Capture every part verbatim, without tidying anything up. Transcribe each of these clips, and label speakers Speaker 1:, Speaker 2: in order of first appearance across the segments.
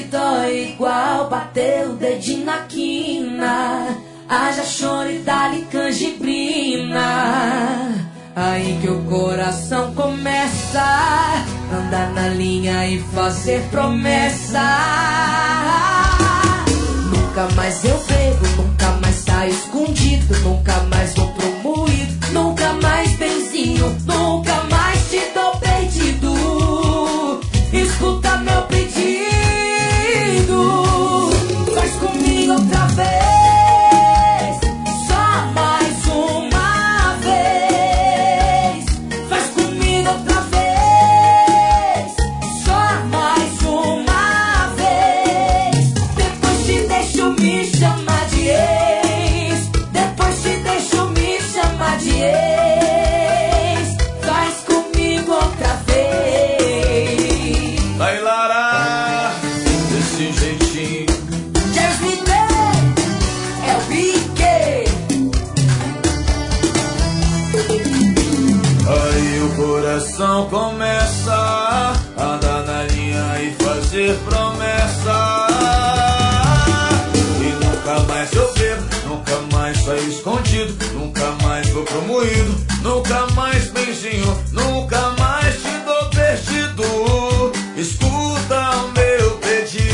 Speaker 1: dói igual bater o dedinho na quina. Haja choro e dá-lhe canjibrina. Aí que o coração começa a andar na linha e fazer promessa. Nunca mais eu bebo, nunca mais saio escondido, nunca mais vou pro moído, nunca mais benzinho, nunca mais te dou perdido. Escuta meu pedido, faz comigo outra vez.
Speaker 2: Começa a andar na linha e fazer promessa. E nunca mais eu bebo, nunca mais saio escondido, nunca mais vou pro moído, nunca mais benzinho, nunca mais te dou perdido. Escuta o meu pedido,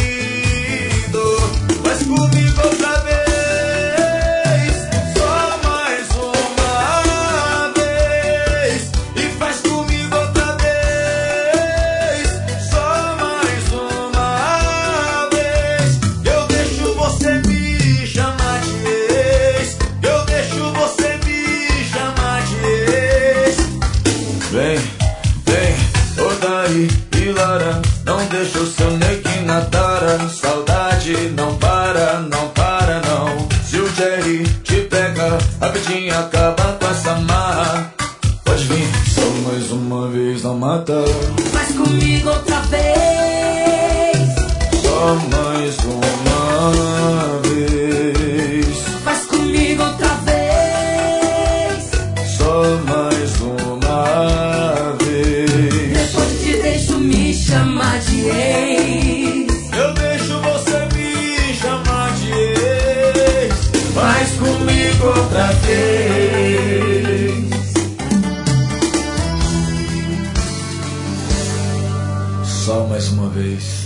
Speaker 2: faz comigo outra vez. Deixa o seu neguinho na tara, saudade não para, não para não. Se o Jerry te pega, rapidinho acaba com essa marra. Pode vir, só mais uma vez, não mata.
Speaker 1: Faz comigo outra vez.
Speaker 2: Só mais uma vez.
Speaker 1: Faz comigo outra vez.
Speaker 2: Só mais uma vez.
Speaker 1: Depois te deixo me chamar de ex.
Speaker 2: Eu deixo você me chamar de ex. Faz comigo outra vez. Só mais uma vez.